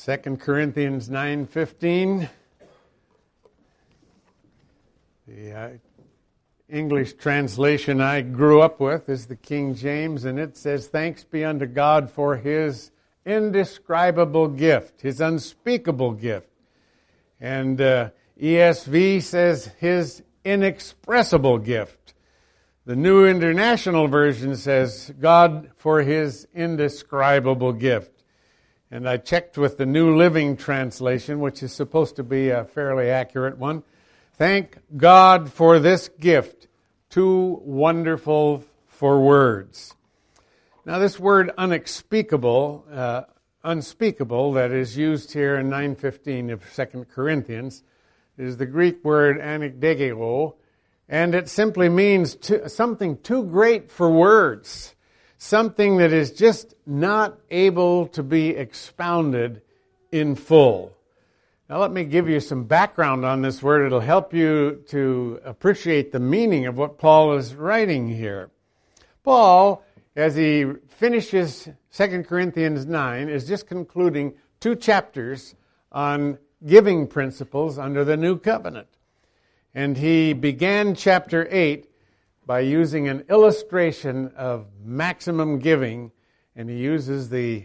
2 Corinthians 9:15. The English translation I grew up with is the King James, and it says, "Thanks be unto God for His indescribable gift, His unspeakable gift." And ESV says, His inexpressible gift. The New International Version says, God for His indescribable gift. And I checked with the New Living Translation, which is supposed to be a fairly accurate one. Thank God for this gift, too wonderful for words. Now this word unspeakable that is used here in 9:15 of 2 Corinthians is the Greek word anekdegeo, and it simply means something too great for words. Something that is just not able to be expounded in full. Now let me give you some background on this word. It'll help you to appreciate the meaning of what Paul is writing here. Paul, as he finishes 2 Corinthians 9, is just concluding 2 chapters on giving principles under the new covenant. And he began chapter 8 by using an illustration of maximum giving, and he uses the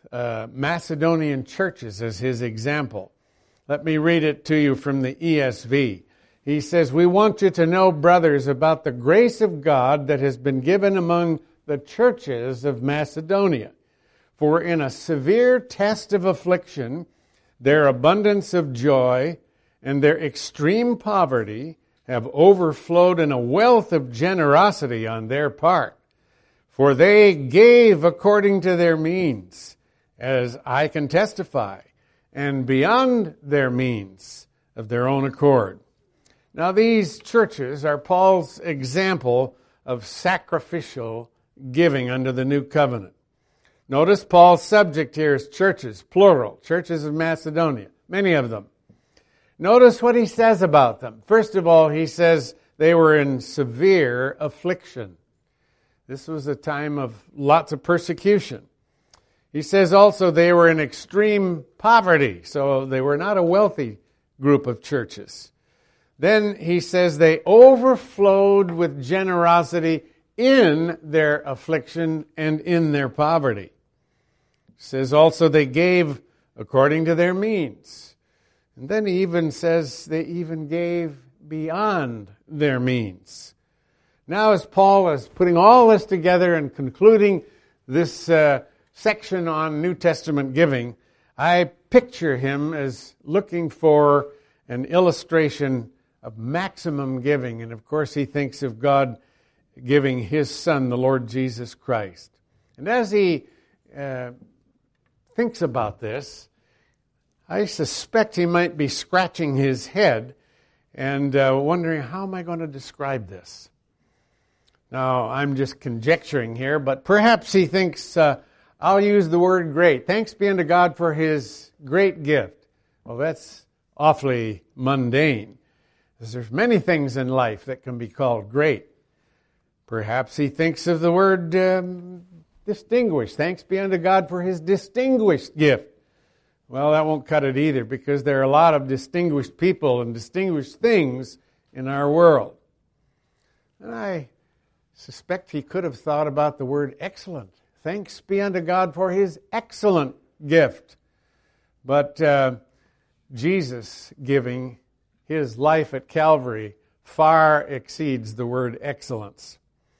Macedonian churches as his example. Let me read it to you from the ESV. He says, "We want you to know, brothers, about the grace of God that has been given among the churches of Macedonia. For in a severe test of affliction, their abundance of joy and their extreme poverty have overflowed in a wealth of generosity on their part. For they gave according to their means, as I can testify, and beyond their means of their own accord." Now these churches are Paul's example of sacrificial giving under the new covenant. Notice Paul's subject here is churches, plural, churches of Macedonia, many of them. Notice what he says about them. First of all, he says they were in severe affliction. This was a time of lots of persecution. He says also they were in extreme poverty, so they were not a wealthy group of churches. Then he says they overflowed with generosity in their affliction and in their poverty. He says also they gave according to their means. And then he even says they even gave beyond their means. Now as Paul is putting all this together and concluding this section on New Testament giving, I picture him as looking for an illustration of maximum giving. And of course he thinks of God giving His Son, the Lord Jesus Christ. And as he thinks about this, I suspect he might be scratching his head and wondering, how am I going to describe this? Now, I'm just conjecturing here, but perhaps he thinks, I'll use the word great. Thanks be unto God for His great gift. Well, that's awfully mundane, because there's many things in life that can be called great. Perhaps he thinks of the word distinguished. Thanks be unto God for His distinguished gift. Well, that won't cut it either, because there are a lot of distinguished people and distinguished things in our world. And I suspect he could have thought about the word excellent. Thanks be unto God for His excellent gift. But Jesus giving His life at Calvary far exceeds the word excellence.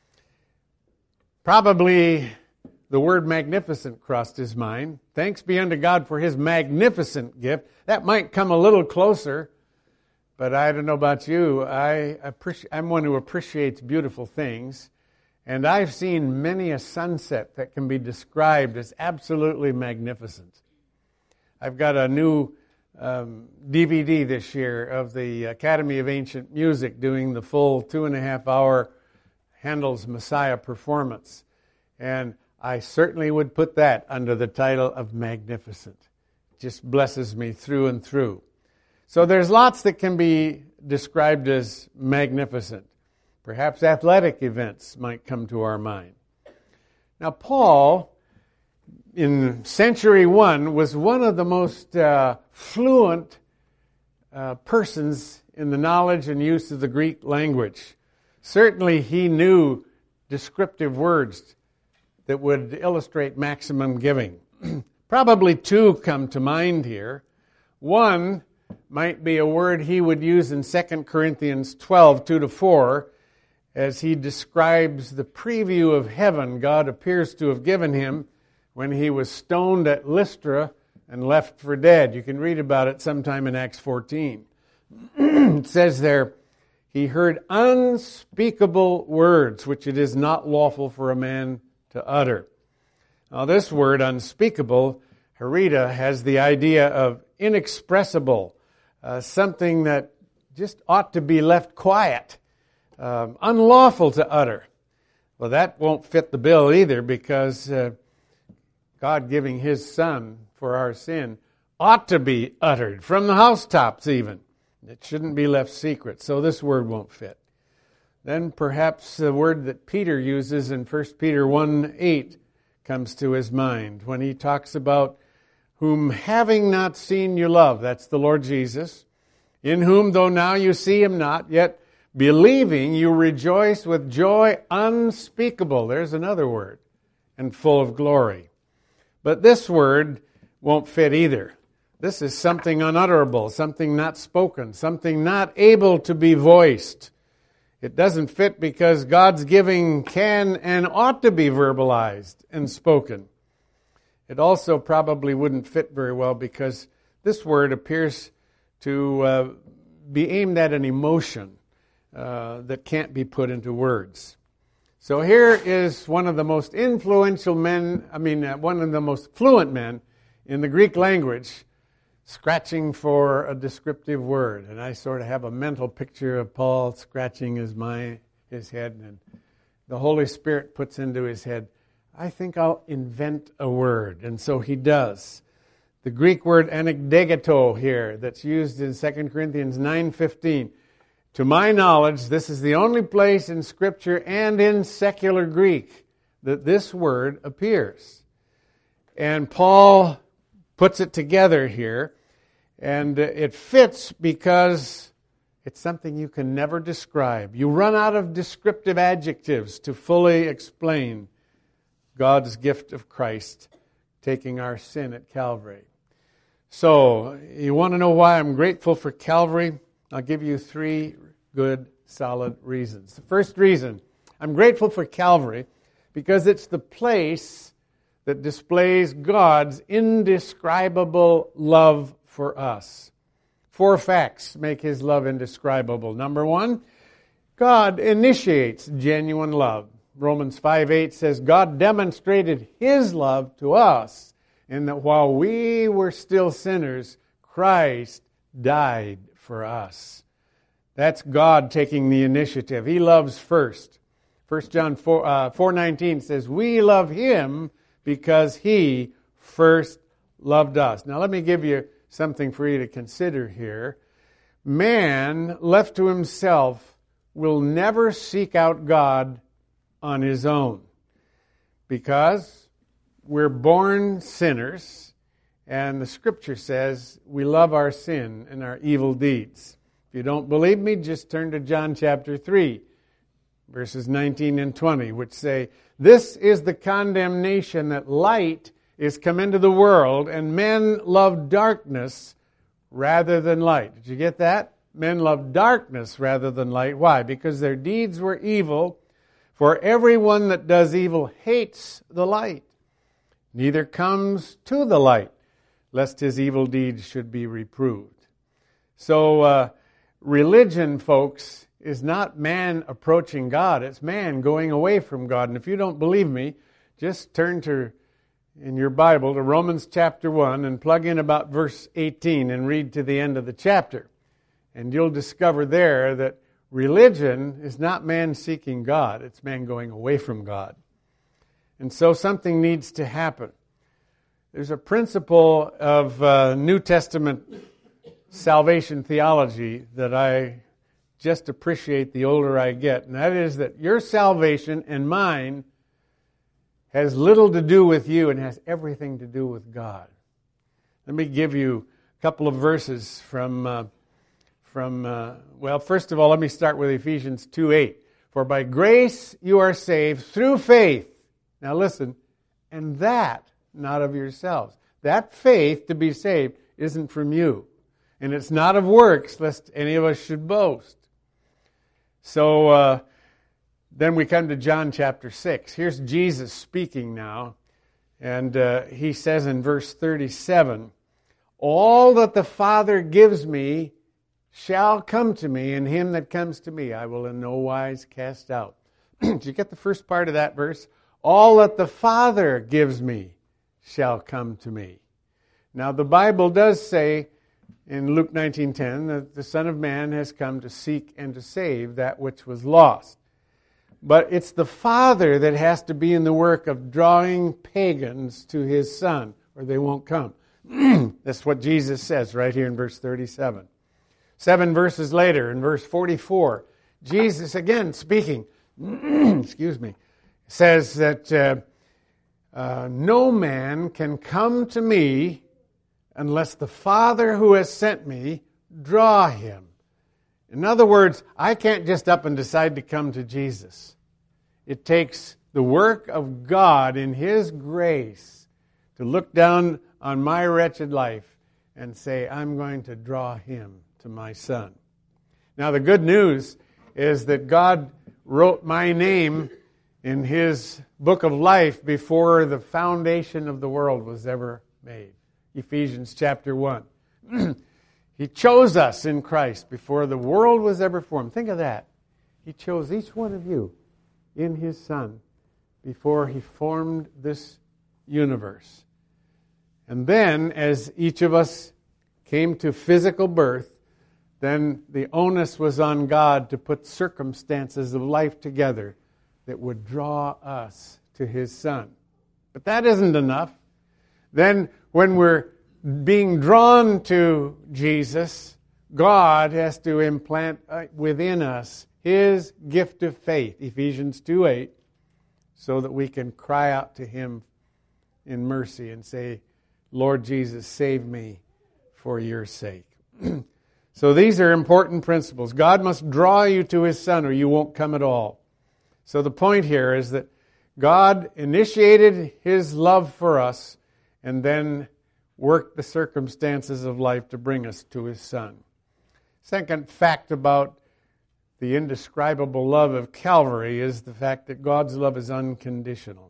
Probably the word magnificent crossed his mind. Thanks be unto God for His magnificent gift. That might come a little closer, but I don't know about you. I'm one who appreciates beautiful things, and I've seen many a sunset that can be described as absolutely magnificent. I've got a new DVD this year of the Academy of Ancient Music doing the full 2.5-hour Handel's Messiah performance, and I certainly would put that under the title of magnificent. It just blesses me through and through. So there's lots that can be described as magnificent. Perhaps athletic events might come to our mind. Now Paul in century 1 was one of the most fluent persons in the knowledge and use of the Greek language. Certainly he knew descriptive words that would illustrate maximum giving. Probably two come to mind here. One might be a word he would use in 2 Corinthians 12, 2-4, as he describes the preview of heaven God appears to have given him when he was stoned at Lystra and left for dead. You can read about it sometime in Acts 14. It says there, he heard unspeakable words which it is not lawful for a man to utter. Now this word, unspeakable, herita, has the idea of inexpressible, something that just ought to be left quiet, unlawful to utter. Well, that won't fit the bill either, because God giving His Son for our sin ought to be uttered, from the housetops even. It shouldn't be left secret, so this word won't fit. Then perhaps the word that Peter uses in 1 Peter 1:8 comes to his mind when he talks about whom having not seen you love. That's the Lord Jesus. In whom, though now you see Him not, yet believing you rejoice with joy unspeakable. There's another word. And full of glory. But this word won't fit either. This is something unutterable, something not spoken, something not able to be voiced. It doesn't fit because God's giving can and ought to be verbalized and spoken. It also probably wouldn't fit very well because this word appears to be aimed at an emotion that can't be put into words. So here is one of the most influential men, one of the most fluent men in the Greek language, scratching for a descriptive word. And I sort of have a mental picture of Paul scratching his head, and the Holy Spirit puts into his head, I think I'll invent a word. And so he does. The Greek word anekdegato here that's used in 2 Corinthians 9:15. To my knowledge, this is the only place in Scripture and in secular Greek that this word appears. And Paul puts it together here, and it fits because it's something you can never describe. You run out of descriptive adjectives to fully explain God's gift of Christ taking our sin at Calvary. So, you want to know why I'm grateful for Calvary? I'll give you 3 good, solid reasons. The first reason, I'm grateful for Calvary because it's the place that displays God's indescribable love for us. 4 facts make His love indescribable. Number 1, God initiates genuine love. Romans 5:8 says, God demonstrated His love to us in that while we were still sinners, Christ died for us. That's God taking the initiative. He loves first. 1 John 4:19 says, we love Him because He first loved us. Now let me give you something for you to consider here. Man, left to himself, will never seek out God on his own because we're born sinners, and the Scripture says we love our sin and our evil deeds. If you don't believe me, just turn to John chapter 3, verses 19 and 20, which say, this is the condemnation that light is come into the world, and men love darkness rather than light. Did you get that? Men love darkness rather than light. Why? Because their deeds were evil. For everyone that does evil hates the light, neither comes to the light, lest his evil deeds should be reproved. So, religion, folks, is not man approaching God. It's man going away from God. And if you don't believe me, just turn in your Bible to Romans chapter 1 and plug in about verse 18 and read to the end of the chapter. And you'll discover there that religion is not man seeking God. It's man going away from God. And so something needs to happen. There's a principle of New Testament salvation theology that I just appreciate the older I get, and that is that your salvation and mine has little to do with you and has everything to do with God. Let me give you a couple of verses from first of all, let me start with Ephesians 2:8. For by grace you are saved through faith. Now listen, and that not of yourselves. That faith to be saved isn't from you. And it's not of works, lest any of us should boast. So then we come to John chapter 6. Here's Jesus speaking now. And he says in verse 37, all that the Father gives me shall come to me, and him that comes to me I will in no wise cast out. Did you get the first part of that verse? All that the Father gives me shall come to me. Now the Bible does say in Luke 19:10 that the Son of Man has come to seek and to save that which was lost. But it's the Father that has to be in the work of drawing pagans to his Son, or they won't come. That's what Jesus says right here in verse 37. 7 verses later, in verse 44, Jesus again speaking, says that no man can come to me unless the Father who has sent me draw him. In other words, I can't just up and decide to come to Jesus. It takes the work of God in His grace to look down on my wretched life and say, I'm going to draw him to my Son. Now the good news is that God wrote my name in His book of life before the foundation of the world was ever made. Ephesians chapter 1. He chose us in Christ before the world was ever formed. Think of that. He chose each one of you in His Son before He formed this universe. And then, as each of us came to physical birth, then the onus was on God to put circumstances of life together that would draw us to His Son. But that isn't enough. Then, when we're being drawn to Jesus, God has to implant within us His gift of faith, Ephesians 2:8, so that we can cry out to Him in mercy and say, Lord Jesus, save me for your sake. So these are important principles. God must draw you to His Son or you won't come at all. So the point here is that God initiated His love for us and then worked the circumstances of life to bring us to His Son. Second fact about the indescribable love of Calvary is the fact that God's love is unconditional.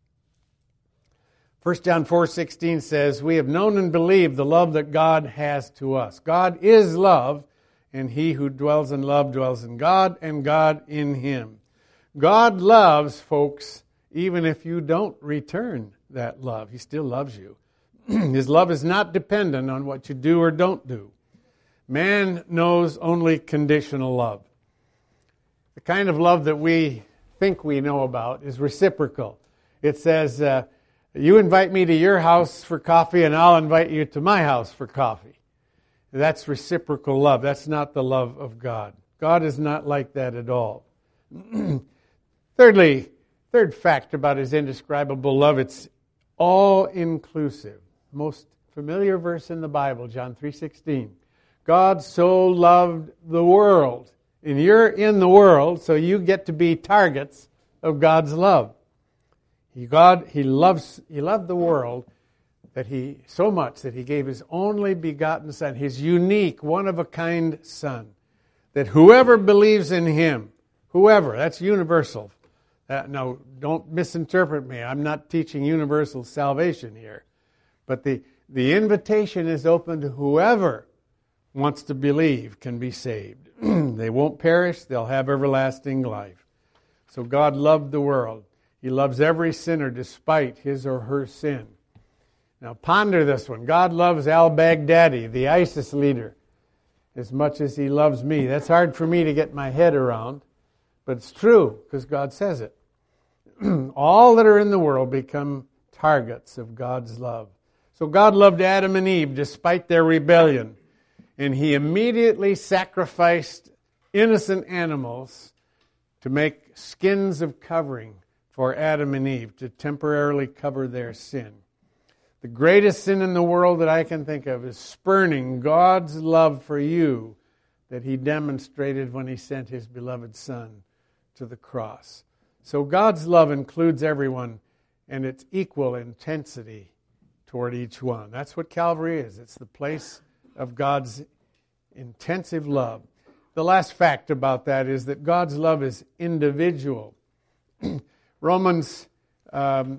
1 John 4:16 says, we have known and believed the love that God has to us. God is love, and he who dwells in love dwells in God, and God in him. God loves, folks, even if you don't return that love. He still loves you. His love is not dependent on what you do or don't do. Man knows only conditional love. The kind of love that we think we know about is reciprocal. It says, you invite me to your house for coffee and I'll invite you to my house for coffee. That's reciprocal love. That's not the love of God. God is not like that at all. Third fact about His indescribable love, it's all-inclusive. Most familiar verse in the Bible, John 3:16. God so loved the world. And you're in the world, so you get to be targets of God's love. He loved the world so much that He gave His only begotten Son, His unique, one-of-a-kind Son, that whoever believes in Him, that's universal. Now, don't misinterpret me. I'm not teaching universal salvation here. But the invitation is open to whoever wants to believe can be saved. They won't perish. They'll have everlasting life. So God loved the world. He loves every sinner despite his or her sin. Now ponder this one. God loves al-Baghdadi, the ISIS leader, as much as He loves me. That's hard for me to get my head around, but it's true because God says it. All that are in the world become targets of God's love. So God loved Adam and Eve despite their rebellion, and He immediately sacrificed innocent animals to make skins of covering for Adam and Eve to temporarily cover their sin. The greatest sin in the world that I can think of is spurning God's love for you that He demonstrated when He sent His beloved Son to the cross. So God's love includes everyone, and it's equal intensity toward each one. That's what Calvary is. It's the place of God's intensive love. The last fact about that is that God's love is individual. Romans 9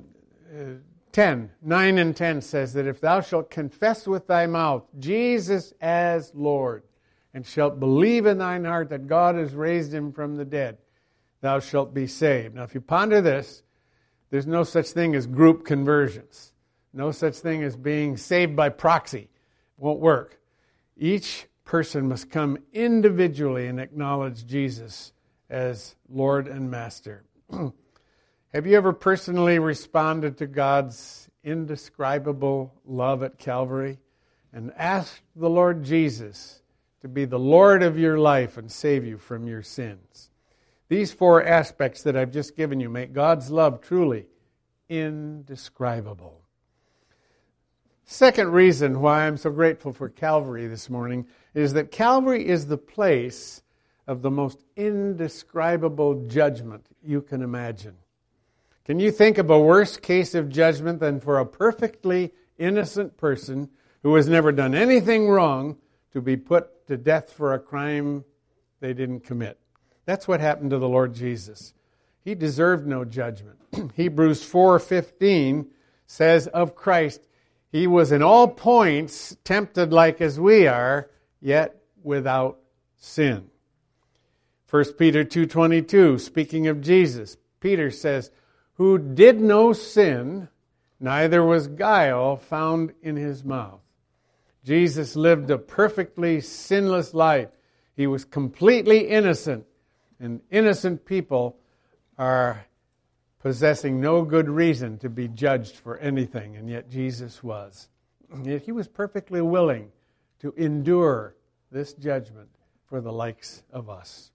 and 10 says that if thou shalt confess with thy mouth Jesus as Lord, and shalt believe in thine heart that God has raised Him from the dead, thou shalt be saved. Now if you ponder this, there's no such thing as group conversions. No such thing as being saved by proxy. Won't work. Each person must come individually and acknowledge Jesus as Lord and Master. Have you ever personally responded to God's indescribable love at Calvary and asked the Lord Jesus to be the Lord of your life and save you from your sins? These four aspects that I've just given you make God's love truly indescribable. Second reason why I'm so grateful for Calvary this morning is that Calvary is the place of the most indescribable judgment you can imagine. Can you think of a worse case of judgment than for a perfectly innocent person who has never done anything wrong to be put to death for a crime they didn't commit? That's what happened to the Lord Jesus. He deserved no judgment. Hebrews 4:15 says of Christ, He was in all points tempted like as we are, yet without sin. 1 Peter 2:22, speaking of Jesus, Peter says, who did no sin, neither was guile found in His mouth. Jesus lived a perfectly sinless life. He was completely innocent, and innocent people are possessing no good reason to be judged for anything, and yet Jesus was. Yet He was perfectly willing to endure this judgment for the likes of us.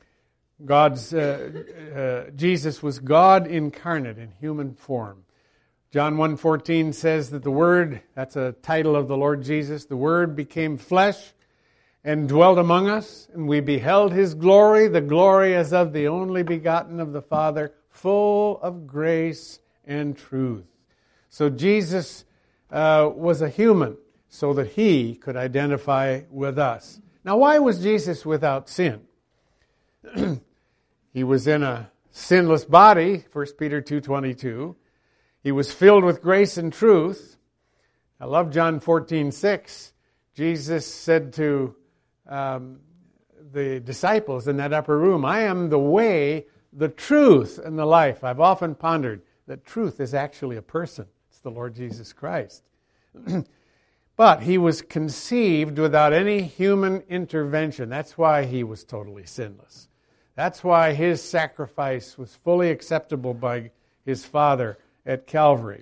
Jesus was God incarnate in human form. John 1:14 says that the Word, that's a title of the Lord Jesus, the Word became flesh and dwelt among us, and we beheld His glory, the glory as of the only begotten of the Father, full of grace and truth. So Jesus was a human so that He could identify with us. Now, why was Jesus without sin? He was in a sinless body, 1 Peter 2:22. He was filled with grace and truth. I love John 14:6. Jesus said to the disciples in that upper room, I am the way, the truth, and the life. I've often pondered that truth is actually a person. It's the Lord Jesus Christ. But He was conceived without any human intervention. That's why He was totally sinless. That's why His sacrifice was fully acceptable by His Father at Calvary.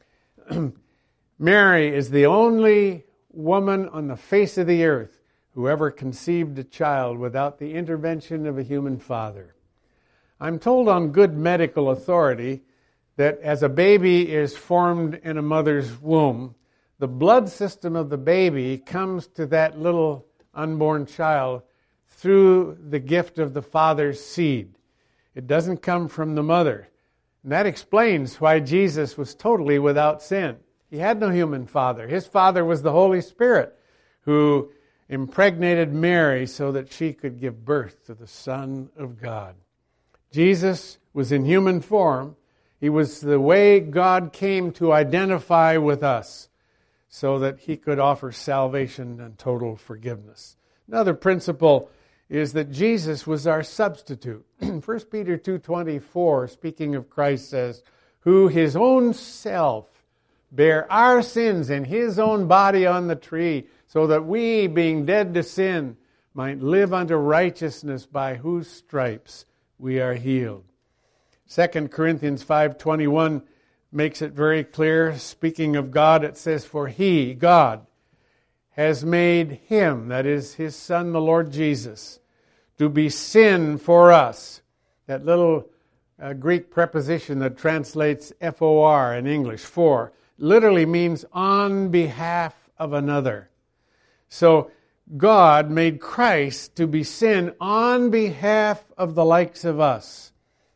Mary is the only woman on the face of the earth who ever conceived a child without the intervention of a human father. I'm told on good medical authority that as a baby is formed in a mother's womb, the blood system of the baby comes to that little unborn child through the gift of the father's seed. It doesn't come from the mother. And that explains why Jesus was totally without sin. He had no human father. His father was the Holy Spirit who impregnated Mary so that she could give birth to the Son of God. Jesus was in human form. He was the way God came to identify with us so that He could offer salvation and total forgiveness. Another principle is that Jesus was our substitute. 1 Peter 2:24, speaking of Christ, says, who His own self bare our sins in His own body on the tree, so that we, being dead to sin, might live unto righteousness, by whose stripes we are healed. 2 Corinthians 5:21 makes it very clear. Speaking of God, it says, for He, God, has made Him, that is His Son, the Lord Jesus, to be sin for us. That little Greek preposition that translates for in English, for, literally means on behalf of another. So God made Christ to be sin on behalf of the likes of us,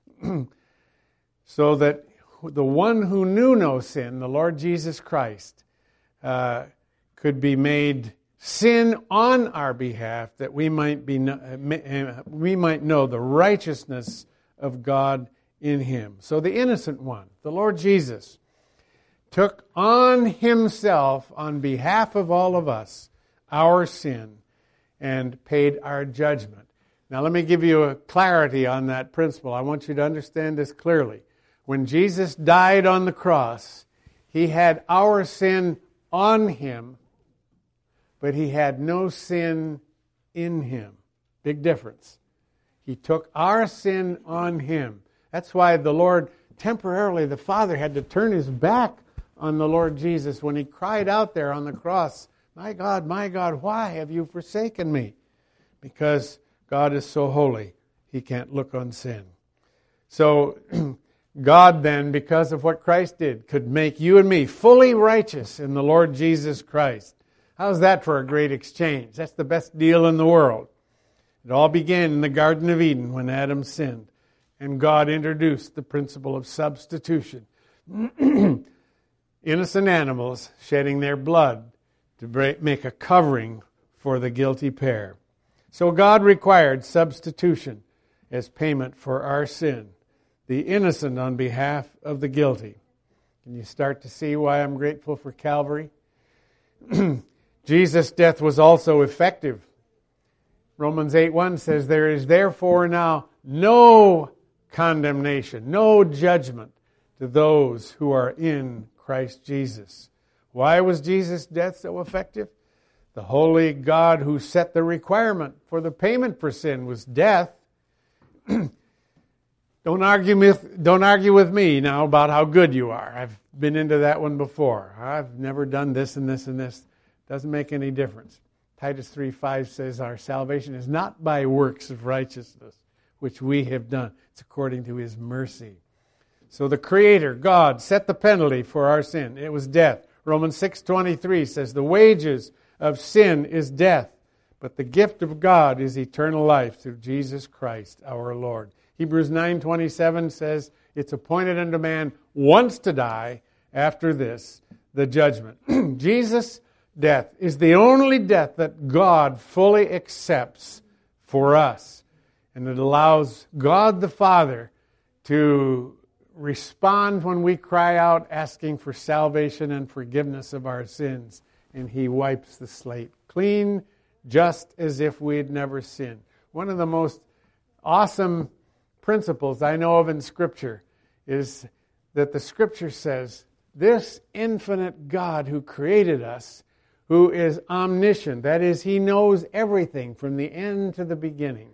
so that the one who knew no sin, the Lord Jesus Christ, could be made sin on our behalf, that we might know the righteousness of God in him. So the innocent one, the Lord Jesus, took on himself, on behalf of all of us, our sin, and paid our judgment. Now let me give you a clarity on that principle. I want you to understand this clearly. When Jesus died on the cross, he had our sin on him, but he had no sin in him. Big difference. He took our sin on him. That's why the Lord, temporarily, the Father had to turn his back on the Lord Jesus when he cried out there on the cross, my God, why have you forsaken me? Because God is so holy, he can't look on sin. So God then, because of what Christ did, could make you and me fully righteous in the Lord Jesus Christ. How's that for a great exchange? That's the best deal in the world. It all began in the Garden of Eden when Adam sinned, and God introduced the principle of substitution. Innocent animals shedding their blood to make a covering for the guilty pair. So God required substitution as payment for our sin, the innocent on behalf of the guilty. Can you start to see why I'm grateful for Calvary? Jesus' death was also effective. Romans 8:1 says, there is therefore now no condemnation, no judgment to those who are in Christ Jesus. Why was Jesus' death so effective? The holy God who set the requirement for the payment for sin was death. Don't argue with me now about how good you are. I've been into that one before. I've never done this and this and this. Doesn't make any difference. Titus 3:5 says our salvation is not by works of righteousness, which we have done. It's according to his mercy. So the Creator, God, set the penalty for our sin. It was death. Romans 6:23 says the wages of sin is death, but the gift of God is eternal life through Jesus Christ our Lord. Hebrews 9:27 says it's appointed unto man once to die, after this, the judgment. Jesus' death is the only death that God fully accepts for us. And it allows God the Father to respond when we cry out asking for salvation and forgiveness of our sins. And he wipes the slate clean, just as if we had never sinned. One of the most awesome principles I know of in Scripture is that the Scripture says, this infinite God who created us, who is omniscient, that is, he knows everything from the end to the beginning.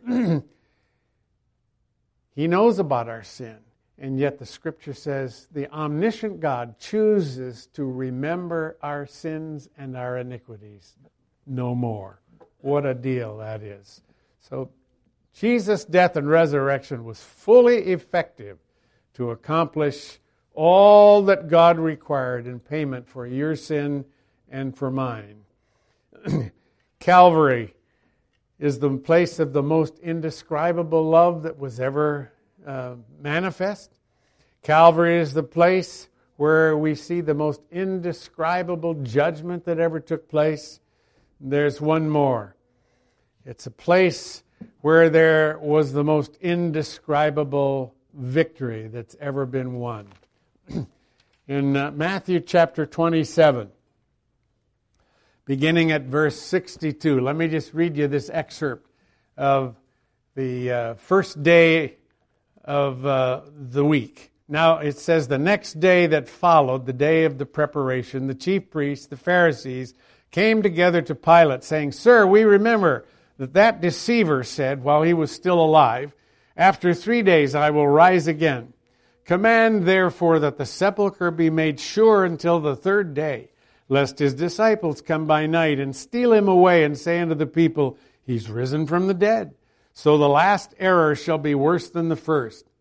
He knows about our sin. And yet the Scripture says the omniscient God chooses to remember our sins and our iniquities no more. What a deal that is. So Jesus' death and resurrection was fully effective to accomplish all that God required in payment for your sin and for mine. Calvary is the place of the most indescribable love that was ever manifest. Calvary is the place where we see the most indescribable judgment that ever took place. There's one more. It's a place where there was the most indescribable victory that's ever been won. In Matthew chapter 27, beginning at verse 62, let me just read you this excerpt of the first day of the week. Now it says, the next day that followed, the day of the preparation, the chief priests, the Pharisees, came together to Pilate, saying, Sir, we remember that deceiver said while he was still alive, after 3 days I will rise again. Command therefore that the sepulchre be made sure until the third day, lest his disciples come by night and steal him away and say unto the people, He's risen from the dead. So the last error shall be worse than the first.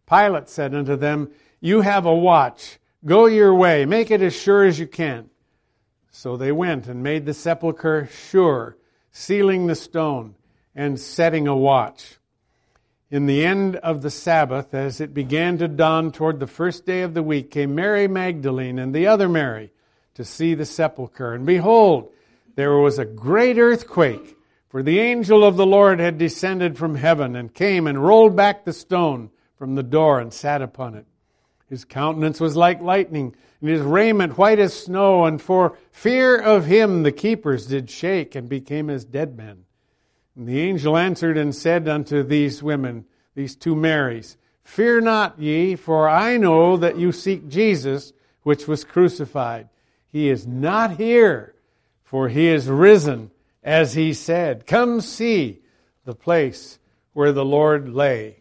Pilate said unto them, You have a watch. Go your way. Make it as sure as you can. So they went and made the sepulchre sure, sealing the stone and setting a watch. In the end of the Sabbath, as it began to dawn toward the first day of the week, came Mary Magdalene and the other Mary to see the sepulchre. And behold, there was a great earthquake, for the angel of the Lord had descended from heaven and came and rolled back the stone from the door and sat upon it. His countenance was like lightning, and his raiment white as snow, and for fear of him the keepers did shake and became as dead men. And the angel answered and said unto these women, these two Marys, Fear not ye, for I know that you seek Jesus, which was crucified. He is not here, for he is risen, as he said. Come see the place where the Lord lay.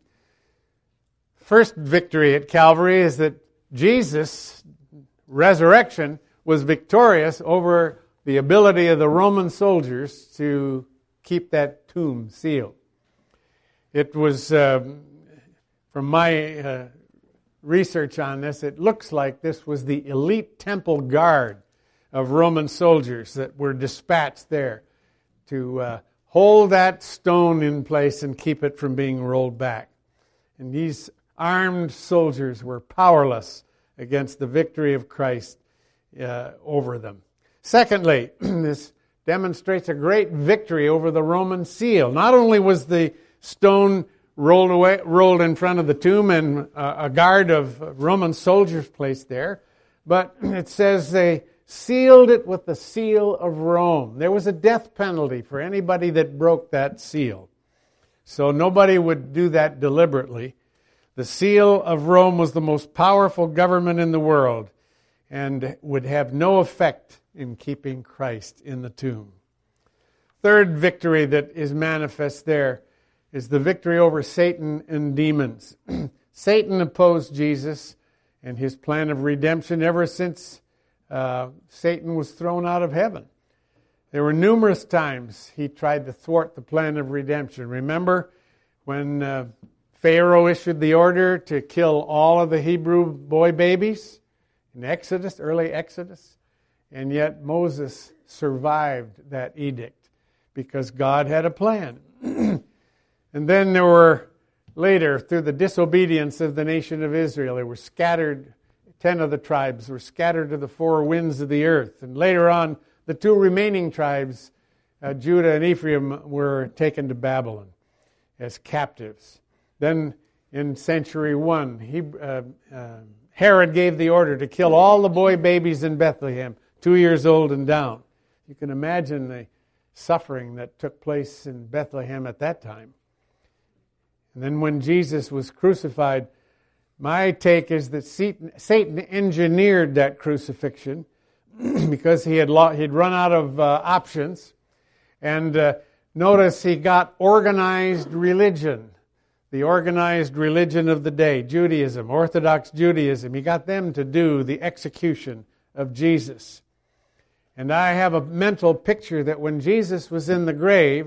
First victory at Calvary is that Jesus' resurrection was victorious over the ability of the Roman soldiers to keep that tomb sealed. It was, from my research on this, it looks like this was the elite temple guard of Roman soldiers that were dispatched there to hold that stone in place and keep it from being rolled back. And these armed soldiers were powerless against the victory of Christ over them. Secondly, this demonstrates a great victory over the Roman seal. Not only was the stone rolled in front of the tomb and a guard of Roman soldiers placed there, but it says they sealed it with the seal of Rome. There was a death penalty for anybody that broke that seal. So nobody would do that deliberately. The seal of Rome was the most powerful government in the world and would have no effect in keeping Christ in the tomb. Third victory that is manifest there is the victory over Satan and demons. Satan opposed Jesus and his plan of redemption ever since Satan was thrown out of heaven. There were numerous times he tried to thwart the plan of redemption. Remember when Pharaoh issued the order to kill all of the Hebrew boy babies in Exodus, early Exodus? And yet Moses survived that edict because God had a plan. And then there were later, through the disobedience of the nation of Israel, they were scattered. 10 of the tribes were scattered to the four winds of the earth. And later on, the two remaining tribes, Judah and Ephraim, were taken to Babylon as captives. Then in century 1, Herod gave the order to kill all the boy babies in Bethlehem, 2 years old and down. You can imagine the suffering that took place in Bethlehem at that time. And then when Jesus was crucified, my take is that Satan engineered that crucifixion because he'd run out of options. And notice he got organized religion, the organized religion of the day, Judaism, Orthodox Judaism. He got them to do the execution of Jesus. And I have a mental picture that when Jesus was in the grave,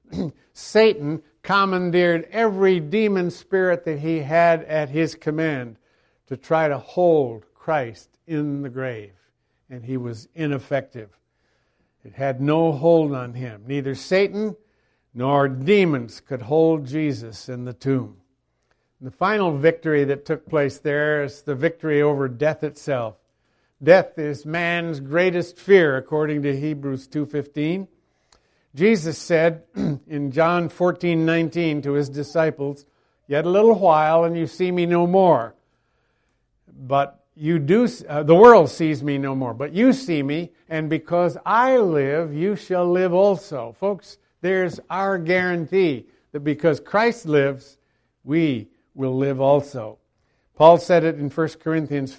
Satan commandeered every demon spirit that he had at his command to try to hold Christ in the grave. And he was ineffective. It had no hold on him. Neither Satan nor demons could hold Jesus in the tomb. And the final victory that took place there is the victory over death itself. Death is man's greatest fear, according to Hebrews 2:15. Jesus said in John 14:19 to his disciples, Yet a little while, and you see me no more. But you do. The world sees me no more, but you see me, and because I live, you shall live also. Folks, there's our guarantee that because Christ lives, we will live also. Paul said it in 1 Corinthians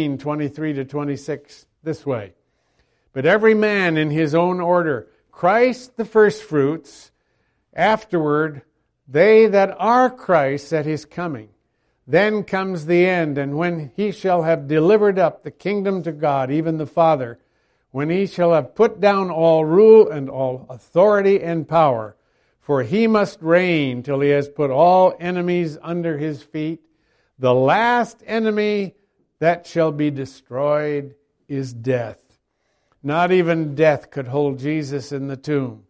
15:23-26 this way. But every man in his own order, Christ the firstfruits, afterward they that are Christ's at his coming. Then comes the end, and when he shall have delivered up the kingdom to God, even the Father, when he shall have put down all rule and all authority and power, for he must reign till he has put all enemies under his feet. The last enemy that shall be destroyed is death. Not even death could hold Jesus in the tomb.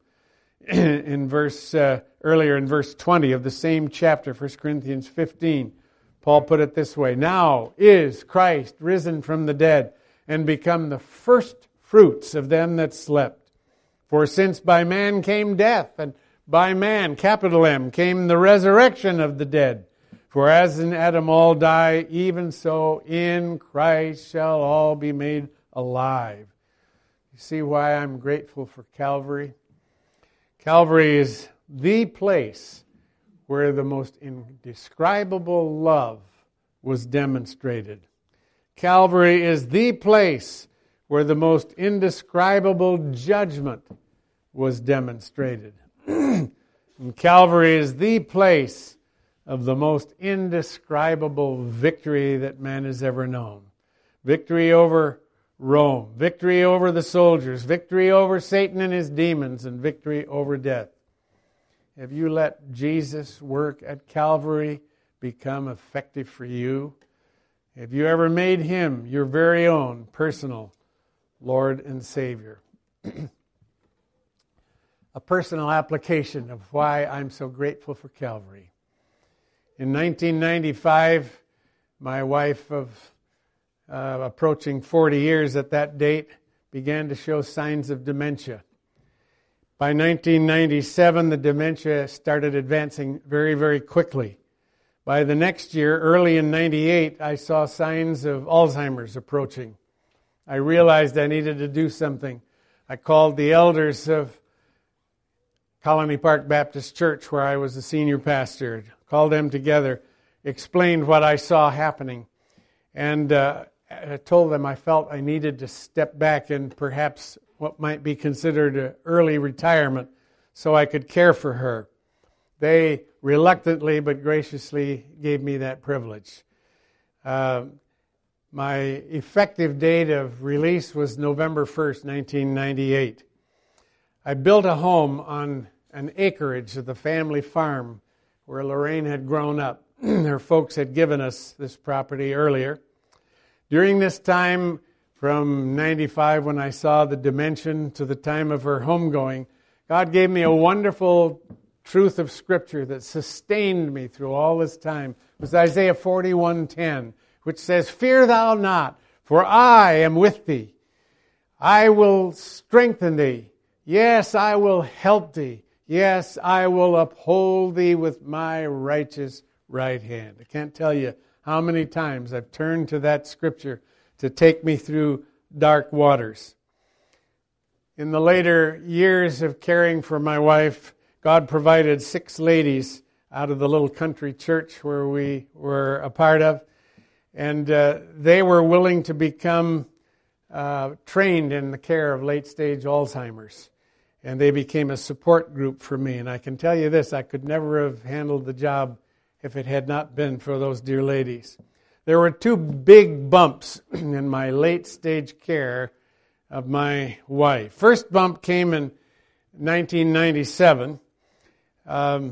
Earlier in verse 20 of the same chapter, 1 Corinthians 15, Paul put it this way: now is Christ risen from the dead and become the first fruits of them that slept. For since by man came death, and by man, capital M, came the resurrection of the dead. For as in Adam all die, even so in Christ shall all be made alive. You see why I'm grateful for Calvary? Calvary is the place where the most indescribable love was demonstrated. Calvary is the place where the most indescribable judgment was demonstrated. And Calvary is the place of the most indescribable victory that man has ever known. Victory over Rome, victory over the soldiers, victory over Satan and his demons, and victory over death. Have you let Jesus' work at Calvary become effective for you? Have you ever made Him your very own personal Lord and Savior? A personal application of why I'm so grateful for Calvary. In 1995, my wife of approaching 40 years at that date began to show signs of dementia. By 1997, the dementia started advancing very, very quickly. By the next year, early in 98, I saw signs of Alzheimer's approaching. I realized I needed to do something. I called the elders of Colony Park Baptist Church, where I was the senior pastor, called them together, explained what I saw happening, and I told them I felt I needed to step back in perhaps what might be considered an early retirement so I could care for her. They reluctantly but graciously gave me that privilege. My effective date of release was November 1st, 1998. I built a home on an acreage of the family farm where Lorraine had grown up. Her folks had given us this property earlier. During this time, from 95, when I saw the dimension, to the time of her homegoing, God gave me a wonderful truth of Scripture that sustained me through all this time. It was Isaiah 41:10, which says, "Fear thou not, for I am with thee. I will strengthen thee. Yes, I will help thee. Yes, I will uphold thee with my righteous right hand." I can't tell you how many times I've turned to that Scripture to take me through dark waters. In the later years of caring for my wife, God provided 6 ladies out of the little country church where we were a part of, and they were willing to become trained in the care of late-stage Alzheimer's. And they became a support group for me. And I can tell you this, I could never have handled the job if it had not been for those dear ladies. There were 2 big bumps in my late-stage care of my wife. First bump came in 1997. My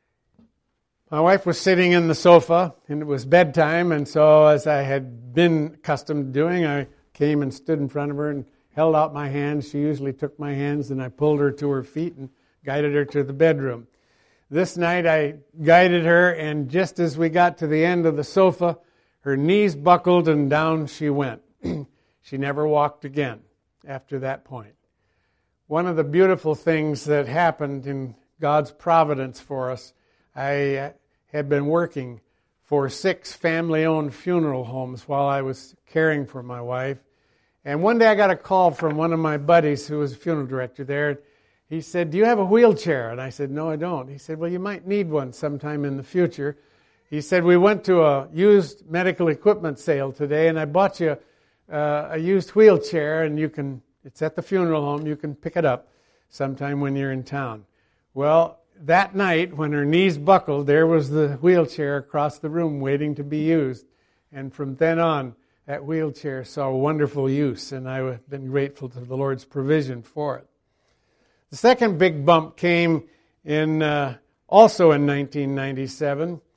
wife was sitting in the sofa, and it was bedtime, and so as I had been accustomed to doing, I came and stood in front of her and held out my hands. She usually took my hands, and I pulled her to her feet and guided her to the bedroom. This night I guided her, and just as we got to the end of the sofa, her knees buckled and down she went. She never walked again after that point. One of the beautiful things that happened in God's providence for us, I had been working for 6 family-owned funeral homes while I was caring for my wife. And one day I got a call from one of my buddies who was a funeral director there. He said, "Do you have a wheelchair?" And I said, "No, I don't." He said, "Well, you might need one sometime in the future." He said, "We went to a used medical equipment sale today, and I bought you a used wheelchair, and it's at the funeral home. You can pick it up sometime when you're in town." Well, that night, when her knees buckled, there was the wheelchair across the room waiting to be used. And from then on, that wheelchair saw wonderful use, and I've been grateful to the Lord's provision for it. The second big bump came also in 1997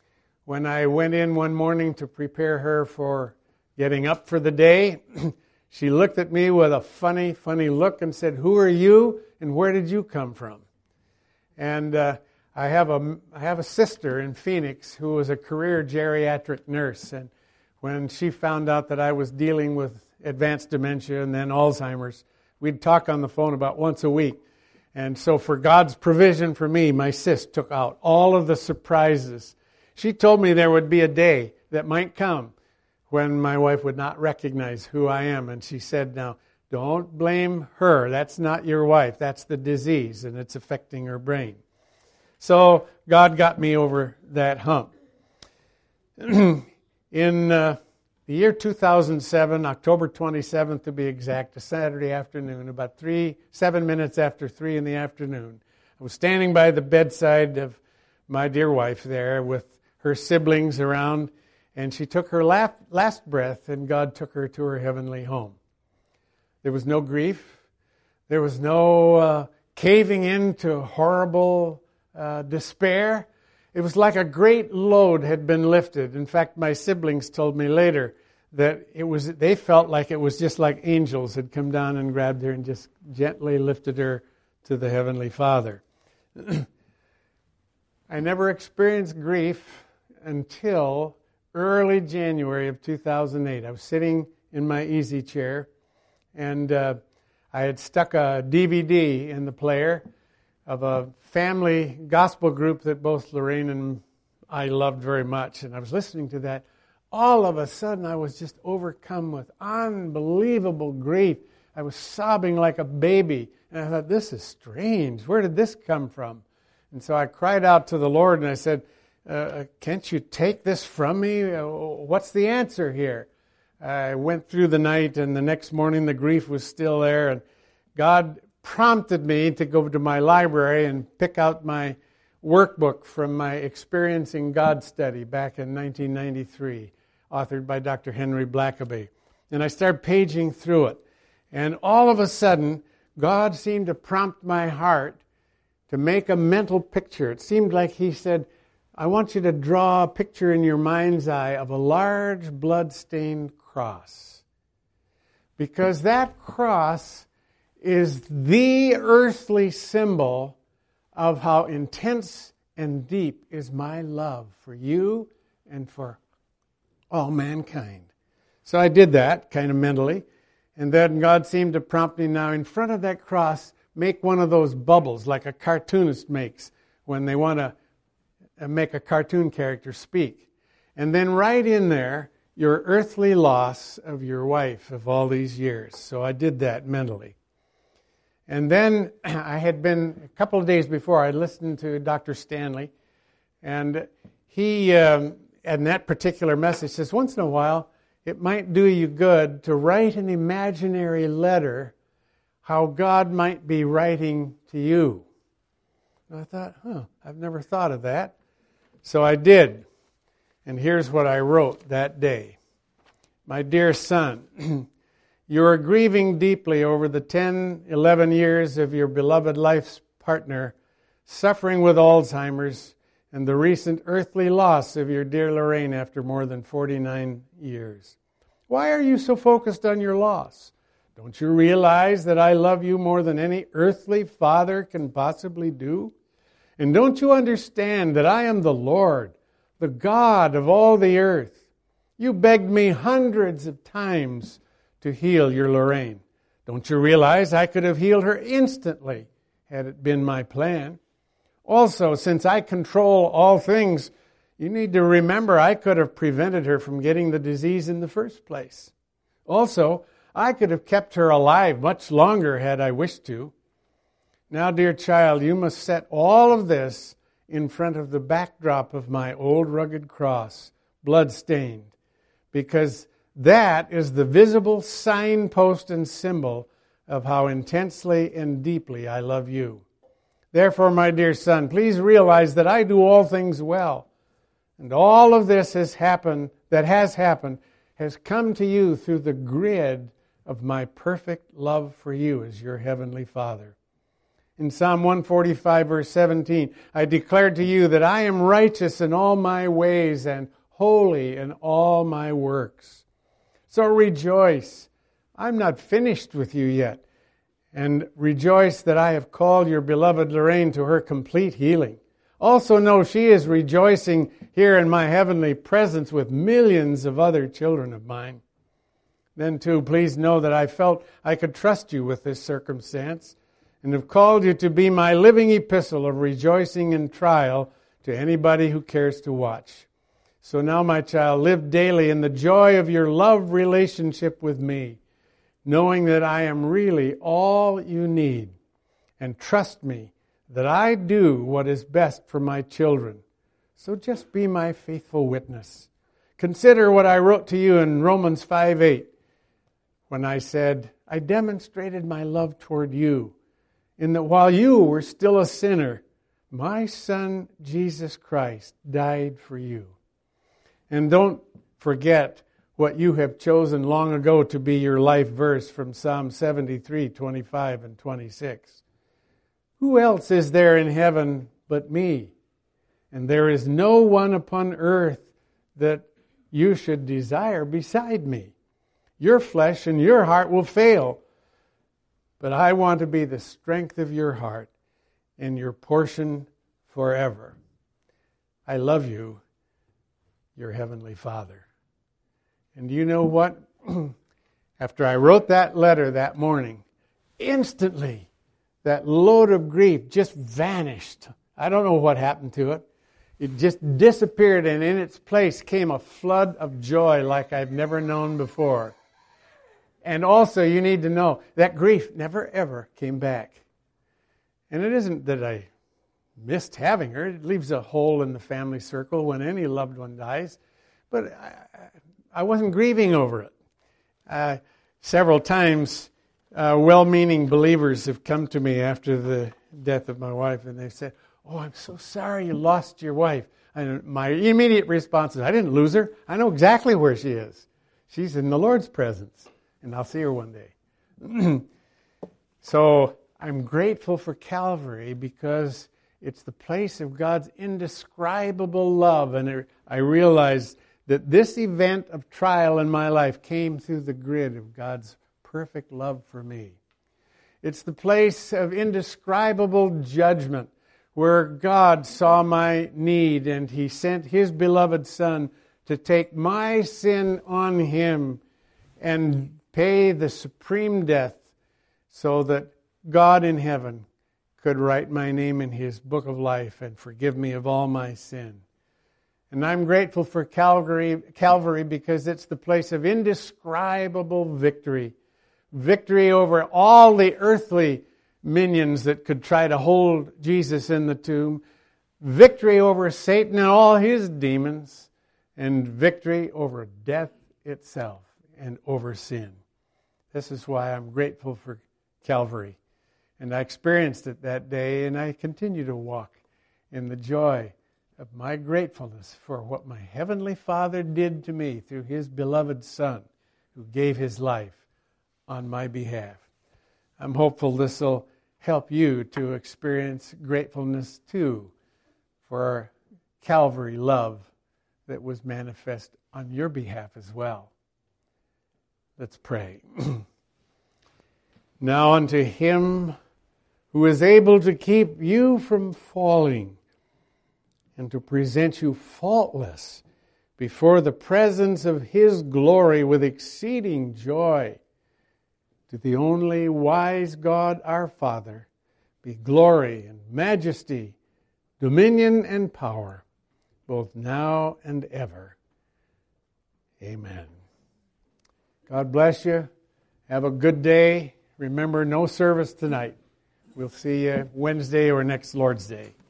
when I went in one morning to prepare her for getting up for the day, she looked at me with a funny, funny look and said, "Who are you and where did you come from?" And I have a sister in Phoenix who was a career geriatric nurse. And when she found out that I was dealing with advanced dementia and then Alzheimer's, we'd talk on the phone about once a week. And so for God's provision for me, my sis took out all of the surprises. She told me there would be a day that might come when my wife would not recognize who I am. And she said, "Now, don't blame her. That's not your wife. That's the disease, and it's affecting her brain." So God got me over that hump. In the year 2007, October 27th to be exact, a Saturday afternoon, about 7 minutes after 3 in the afternoon, I was standing by the bedside of my dear wife there with her siblings around, and she took her last breath, and God took her to her heavenly home. There was no grief. There was no caving into horrible despair. It was like a great load had been lifted. In fact, my siblings told me later that they felt like it was just like angels had come down and grabbed her and just gently lifted her to the Heavenly Father. I never experienced grief until early January of 2008. I was sitting in my easy chair, and I had stuck a DVD in the player of a family gospel group that both Lorraine and I loved very much. And I was listening to that. All of a sudden, I was just overcome with unbelievable grief. I was sobbing like a baby. And I thought, this is strange. Where did this come from? And so I cried out to the Lord and I said, can't you take this from me? What's the answer here? I went through the night, and the next morning the grief was still there. And God prompted me to go to my library and pick out my workbook from my Experiencing God study back in 1993, authored by Dr. Henry Blackaby. And I started paging through it. And all of a sudden, God seemed to prompt my heart to make a mental picture. It seemed like He said, I want you to draw a picture in your mind's eye of a large blood-stained cross. Because that cross is the earthly symbol of how intense and deep is my love for you and for all mankind. So I did that kind of mentally. And then God seemed to prompt me now, in front of that cross, make one of those bubbles like a cartoonist makes when they want to make a cartoon character speak. And then right in there, your earthly loss of your wife of all these years. So I did that mentally. And then I had been, a couple of days before, I listened to Dr. Stanley, and he, in that particular message, says, once in a while, it might do you good to write an imaginary letter how God might be writing to you. And I thought, I've never thought of that. So I did. And here's what I wrote that day. My dear son, you are grieving deeply over the 10, 11 years of your beloved life's partner suffering with Alzheimer's and the recent earthly loss of your dear Lorraine after more than 49 years. Why are you so focused on your loss? Don't you realize that I love you more than any earthly father can possibly do? And don't you understand that I am the Lord, the God of all the earth? You begged me hundreds of times to heal your Lorraine. Don't you realize I could have healed her instantly had it been my plan? Also, since I control all things, you need to remember I could have prevented her from getting the disease in the first place. Also, I could have kept her alive much longer had I wished to. Now, dear child, you must set all of this in front of the backdrop of my old rugged cross, blood-stained, because that is the visible signpost and symbol of how intensely and deeply I love you. Therefore, my dear son, please realize that I do all things well. And all of this has happened, has come to you through the grid of my perfect love for you as your heavenly Father. In Psalm 145, verse 17, I declare to you that I am righteous in all my ways and holy in all my works. So rejoice. I'm not finished with you yet. And rejoice that I have called your beloved Lorraine to her complete healing. Also know she is rejoicing here in my heavenly presence with millions of other children of mine. Then too, please know that I felt I could trust you with this circumstance and have called you to be my living epistle of rejoicing in trial to anybody who cares to watch. So now, my child, live daily in the joy of your love relationship with me, knowing that I am really all you need. And trust me that I do what is best for my children. So just be my faithful witness. Consider what I wrote to you in Romans 5:8, when I said, I demonstrated my love toward you, in that while you were still a sinner, my Son, Jesus Christ, died for you. And don't forget what you have chosen long ago to be your life verse from Psalm 73, 25 and 26. Who else is there in heaven but me? And there is no one upon earth that you should desire beside me. Your flesh and your heart will fail, but I want to be the strength of your heart and your portion forever. I love you, your heavenly Father. And do you know what? After I wrote that letter that morning, instantly that load of grief just vanished. I don't know what happened to it. It just disappeared, and in its place came a flood of joy like I've never known before. And also, you need to know that grief never, ever came back. And it isn't that I missed having her. It leaves a hole in the family circle when any loved one dies. But I wasn't grieving over it. Several times, well-meaning believers have come to me after the death of my wife, and they've said, oh, I'm so sorry you lost your wife. And my immediate response is, I didn't lose her. I know exactly where she is. She's in the Lord's presence. And I'll see her one day. So I'm grateful for Calvary because it's the place of God's indescribable love. And I realized that this event of trial in my life came through the grid of God's perfect love for me. It's the place of indescribable judgment where God saw my need and He sent His beloved Son to take my sin on Him and pay the supreme death so that God in heaven could write my name in His book of life and forgive me of all my sin. And I'm grateful for Calvary because it's the place of indescribable victory. Victory over all the earthly minions that could try to hold Jesus in the tomb. Victory over Satan and all his demons. And victory over death itself and over sin. This is why I'm grateful for Calvary. And I experienced it that day, and I continue to walk in the joy of my gratefulness for what my Heavenly Father did to me through His beloved Son, who gave His life on my behalf. I'm hopeful this will help you to experience gratefulness too for Calvary love that was manifest on your behalf as well. Let's pray. Now unto Him who is able to keep you from falling and to present you faultless before the presence of His glory with exceeding joy. To the only wise God our Father be glory and majesty, dominion and power, both now and ever. Amen. God bless you. Have a good day. Remember, no service tonight. We'll see you Wednesday or next Lord's Day.